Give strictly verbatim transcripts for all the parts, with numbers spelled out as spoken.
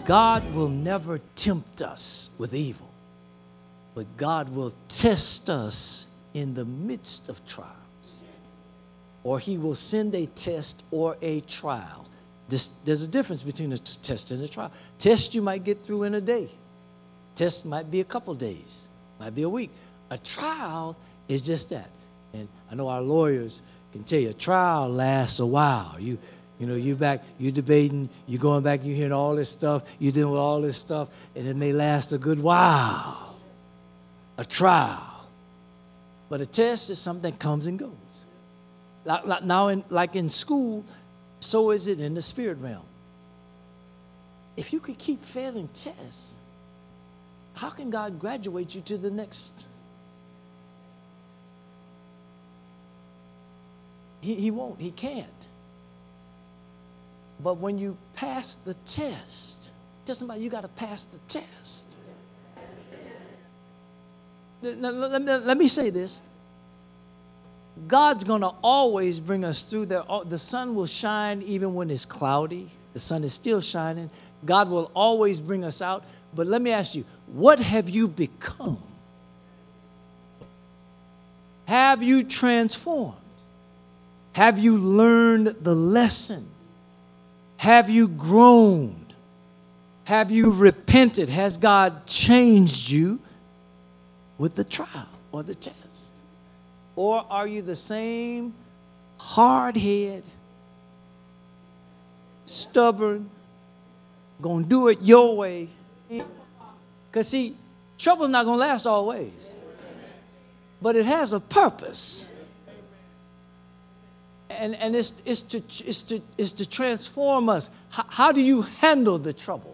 God will never tempt us with evil, but God will test us in the midst of trials. Or he will send a test or a trial. This, there's a difference between a test and a trial. Test you might get through in a day. Test might be a couple days, might be a week. A trial is just that. And I know our lawyers can tell you a trial lasts a while. You you know, you back, you debating, you going back, you hearing all this stuff, you dealing with all this stuff, and it may last a good while. A trial. But a test is something that comes and goes. Like, like now, in, like in school, so is it in the spirit realm. If you could keep failing tests, how can God graduate you to the next? He, he won't. He can't. But when you pass the test, it doesn't matter. You got to pass the test. Now, let, me, let me say this. God's going to always bring us through there. The sun will shine even when it's cloudy. The sun is still shining. God will always bring us out. But let me ask you, what have you become? Have you transformed? Have you learned the lesson? Have you grown? Have you repented? Has God changed you with the trial or the test? Or are you the same hard-head, stubborn, gonna do it your way? Because see, trouble's not gonna last always. But it has a purpose. And, and it's, it's, to, it's, to, it's to transform us. How, how do you handle the trouble?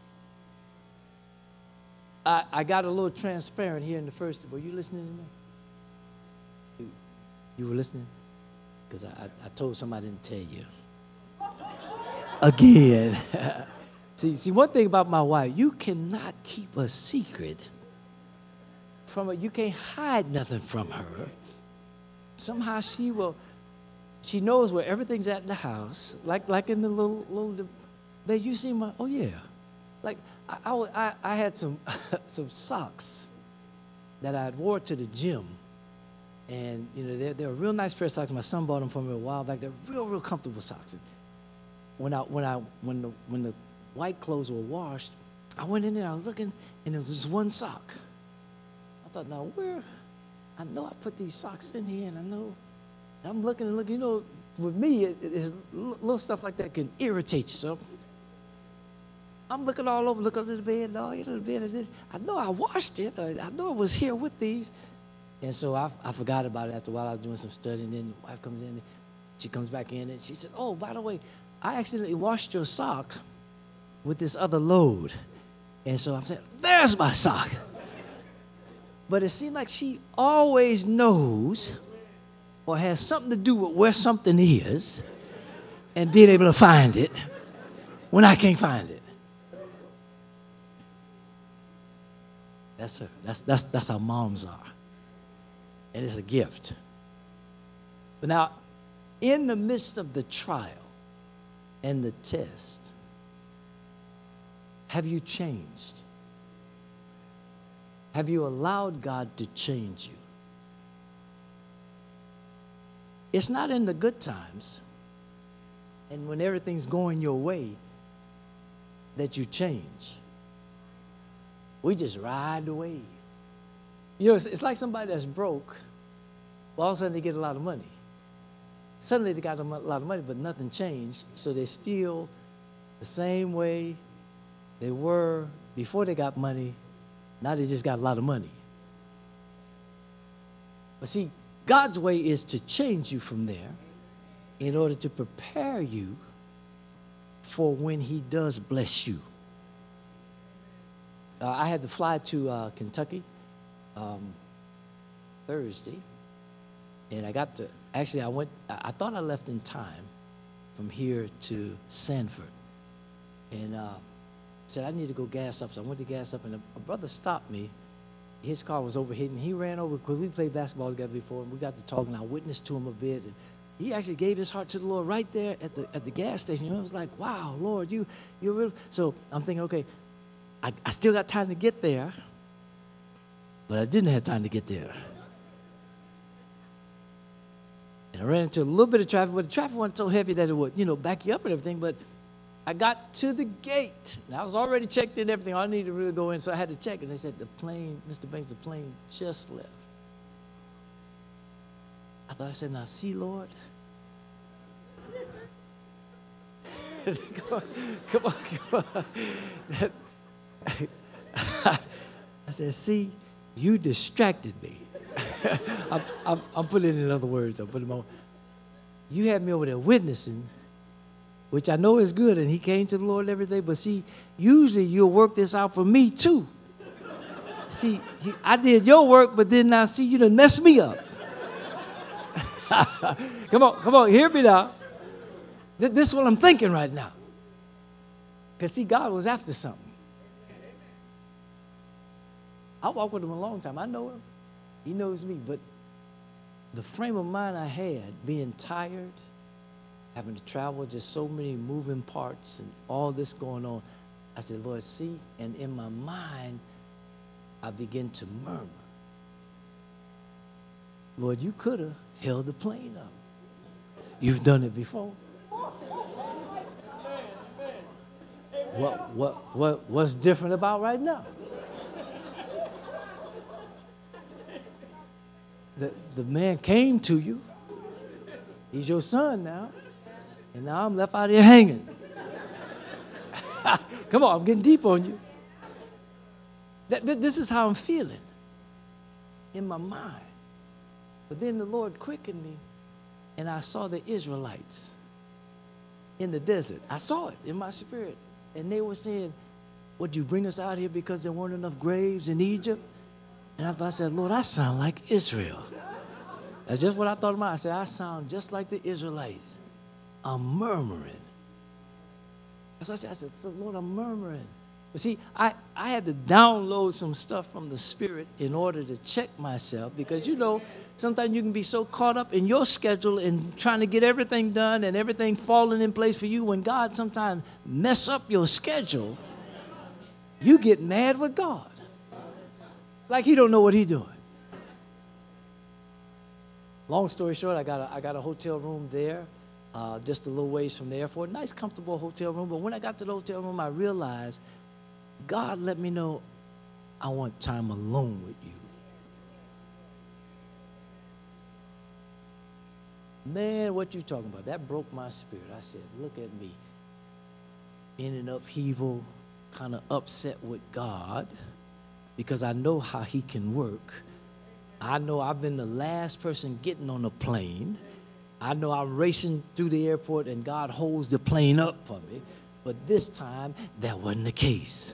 I, I got a little transparent here in the first. Were you listening to me? You, you were listening? Because I, I, I told somebody I didn't tell you. Again. see, see, one thing about my wife, you cannot keep a secret from her. You can't hide nothing from her. Somehow she will... She knows where everything's at in the house, like like in the little little. Babe, you see my? Oh yeah, like I I, I, I had some some socks that I had wore to the gym, and you know they're they're a real nice pair of socks. My son bought them for me a while back. They're real real comfortable socks. And when I when I when the when the white clothes were washed, I went in there. I was looking, and there was just one sock. I thought, now where? I know I put these socks in here, and I know. I'm looking and looking, you know, with me, it, it's little stuff like that can irritate you. So I'm looking all over, looking under the bed, no, you know, the bed is this. I know I washed it. I know it was here with these. And so I, I forgot about it after a while. I was doing some studying, and then my wife comes in, she comes back in, and she said, oh, by the way, I accidentally washed your sock with this other load. And so I'm saying, there's my sock. But it seemed like she always knows or has something to do with where something is and being able to find it when I can't find it. That's her. That's, that's, that's how moms are. And it's a gift. But now, in the midst of the trial and the test, have you changed? Have you allowed God to change you? It's not in the good times and when everything's going your way that you change. We just ride the wave. You know, it's, it's like somebody that's broke, well, all of a sudden they get a lot of money. Suddenly they got a lot of money, but nothing changed, so they're still the same way they were before they got money. Now they just got a lot of money. But see, God's way is to change you from there in order to prepare you for when he does bless you. Uh, I had to fly to uh, Kentucky um, Thursday, and I got to, actually I went, I, I thought I left in time from here to Sanford. And uh, said I need to go gas up, so I went to gas up, and a, a brother stopped me. His car was overheating. He ran over because we played basketball together before, and we got to talking. I witnessed to him a bit. And he actually gave his heart to the Lord right there at the at the gas station. You know, it was like, wow, Lord, you you real. So I'm thinking, okay, I, I still got time to get there, but I didn't have time to get there. And I ran into a little bit of traffic, but the traffic wasn't so heavy that it would, you know, back you up and everything. But I got to the gate. And I was already checked in and everything. All I needed to really go in, so I had to check. And they said, the plane, Mister Banks, the plane just left. I thought, I said, now see, Lord. come on, come on, come on. I said, see, you distracted me. I'm, I'm, I'm putting it in other words. I'm putting them on. You had me over there witnessing, which I know is good, and he came to the Lord and everything, but see, usually you'll work this out for me too. See, he, I did your work, but then now, see, you done messed me up. Come on, come on, hear me now. This, this is what I'm thinking right now. Because, see, God was after something. I walked with him a long time. I know him. He knows me. But the frame of mind I had, being tired, having to travel, just so many moving parts and all this going on, I said, Lord, see, and in my mind, I began to murmur. Lord, you could have held the plane up. You've done it before. What, what, what, what's different about right now? The, the man came to you. He's your son now. And now I'm left out here hanging. Come on, I'm getting deep on you. That, that, this is how I'm feeling in my mind. But then the Lord quickened me, and I saw the Israelites in the desert. I saw it in my spirit. And they were saying, would you bring us out here because there weren't enough graves in Egypt? And I, thought, I said, Lord, I sound like Israel. That's just what I thought about. I said, I sound just like the Israelites. I'm murmuring. That's what I said. I said, so Lord, I'm murmuring. But see, I, I had to download some stuff from the Spirit in order to check myself because, you know, sometimes you can be so caught up in your schedule and trying to get everything done and everything falling in place for you. When God sometimes mess up your schedule, you get mad with God. Like he don't know what he's doing. Long story short, I got a, I got a hotel room there, uh, just a little ways from the airport. Nice, comfortable hotel room. But when I got to the hotel room, I realized God let me know I want time alone with you. Man, what you talking about? That broke my spirit. I said, look at me. In an upheaval, kind of upset with God because I know how he can work. I know I've been the last person getting on a plane. I know I'm racing through the airport and God holds the plane up for me. But this time, that wasn't the case.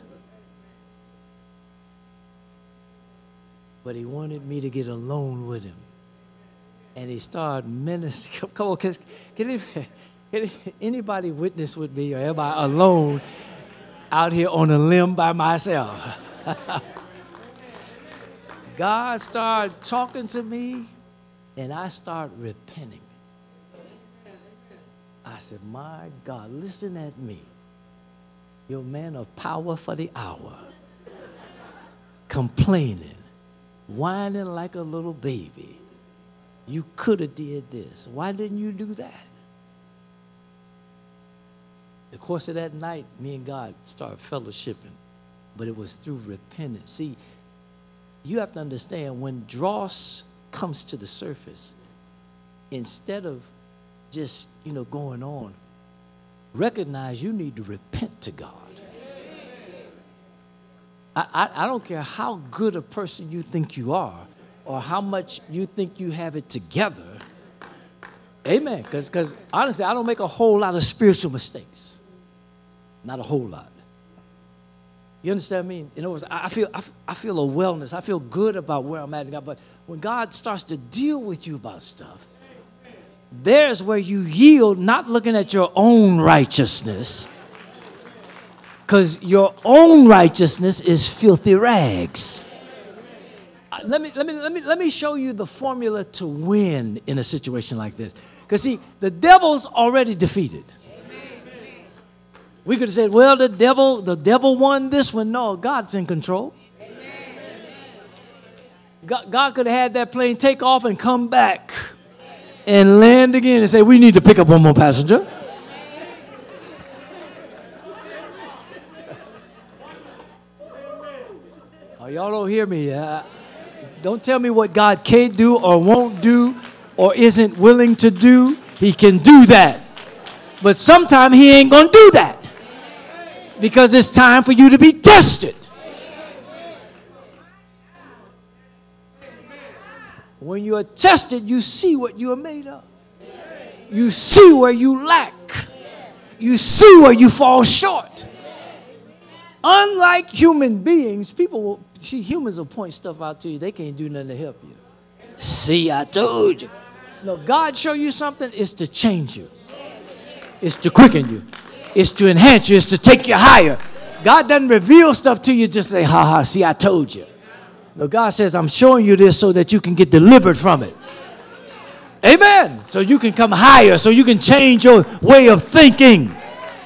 But he wanted me to get alone with him. And he started ministering. Come on, can, can, can anybody witness with me, or am I alone out here on a limb by myself? God started talking to me, and I started repenting. I said, my God, listen at me. You're a man of power for the hour. Complaining, whining like a little baby. You could have did this. Why didn't you do that? The course of that night, me and God started fellowshipping, but it was through repentance. See, you have to understand, when dross comes to the surface, instead of just, you know, going on, recognize you need to repent to God. I, I, I don't care how good a person you think you are or how much you think you have it together. Amen. Because because honestly, I don't make a whole lot of spiritual mistakes. Not a whole lot. You understand me? In other words, I feel, I, I feel a wellness. I feel good about where I'm at in God. But when God starts to deal with you about stuff, there's where you yield, not looking at your own righteousness, because your own righteousness is filthy rags. Let me, let me, let me, let me show you the formula to win in a situation like this. Because see, the devil's already defeated. We could have said, well, the devil, the devil won this one. No, God's in control. God, God could have had that plane take off and come back and land again and say, we need to pick up one more passenger. Oh, y'all don't hear me. Uh, don't tell me what God can't do or won't do or isn't willing to do. He can do that. But sometimes he ain't going to do that. Because it's time for you to be tested. When you are tested, you see what you are made of. You see where you lack. You see where you fall short. Unlike human beings, people will, see, humans will point stuff out to you. They can't do nothing to help you. See, I told you. No, God show you something, it's to change you. It's to quicken you. It's to enhance you. It's to take you higher. God doesn't reveal stuff to you just say, ha ha, see, I told you. No, God says, I'm showing you this so that you can get delivered from it. Amen. So you can come higher, so you can change your way of thinking.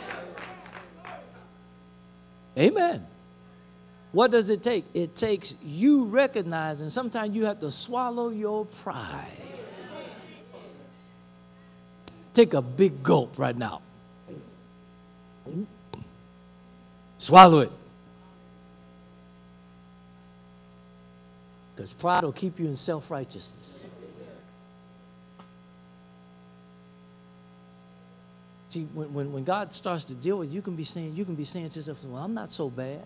Amen. What does it take? It takes you recognizing sometimes you have to swallow your pride. Take a big gulp right now. Swallow it. Because pride will keep you in self-righteousness. See, when, when, when God starts to deal with you, you can be saying, you can be saying to yourself, well, I'm not so bad.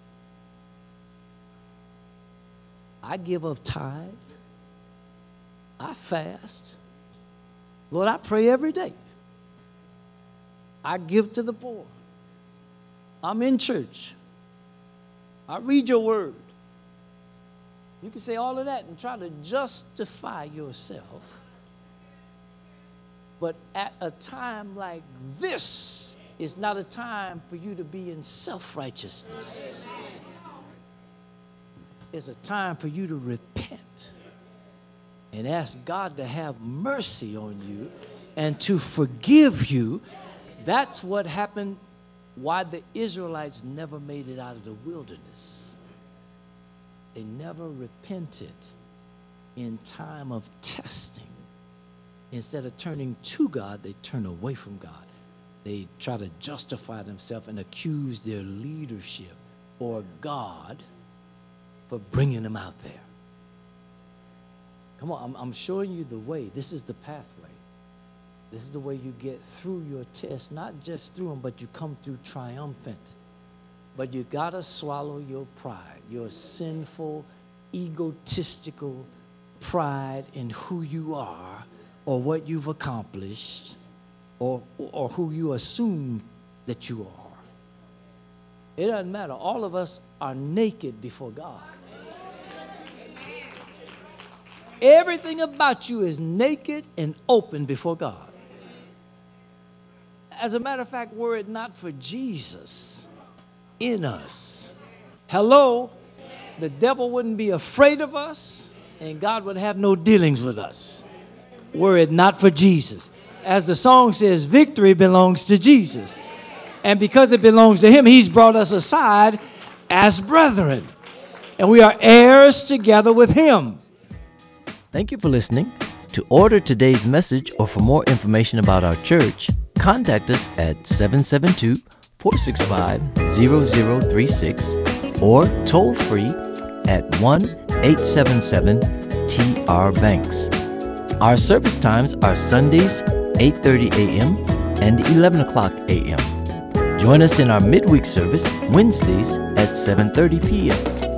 I give of tithe. I fast. Lord, I pray every day. I give to the poor. I'm in church. I read your word. You can say all of that and try to justify yourself. But at a time like this, it's not a time for you to be in self-righteousness. It's a time for you to repent and ask God to have mercy on you and to forgive you. That's what happened, why the Israelites never made it out of the wilderness. They never repented in time of testing. Instead of turning to God, they turn away from God. They try to justify themselves and accuse their leadership or God for bringing them out there. Come on, I'm, I'm showing you the way. This is the pathway. This is the way you get through your test, not just through them, but you come through triumphant. But you got to swallow your pride, your sinful, egotistical pride in who you are or what you've accomplished or, or who you assume that you are. It doesn't matter. All of us are naked before God. Everything about you is naked and open before God. As a matter of fact, were it not for Jesus in us, hello, the devil wouldn't be afraid of us and God would have no dealings with us. Were it not for Jesus. As the song says, victory belongs to Jesus. And because it belongs to him, he's brought us aside as brethren. And we are heirs together with him. Thank you for listening. To order today's message or for more information about our church, contact us at seven seven two, four six five, zero zero three six or toll free at one eight seven seven T R Banks. Our service times are Sundays, eight thirty a.m. and eleven o'clock a.m. Join us in our midweek service Wednesdays at seven thirty p.m.